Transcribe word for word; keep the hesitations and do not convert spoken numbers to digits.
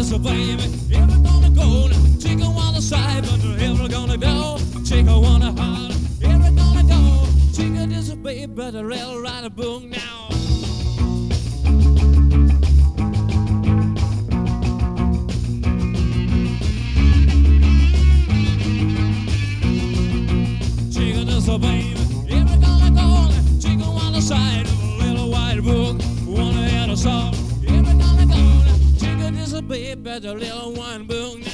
so baby, ever gonna go? Chicken wanna side, but ever gonna go? Chicken wanna holler, ever gonna go? Chicken disobey, but the rail ride a book now. Chicken disobey, ever gonna go? Chicken wanna side, a little white book, wanna hear the song, ever gonna go? Chicken disobey, but the little one book.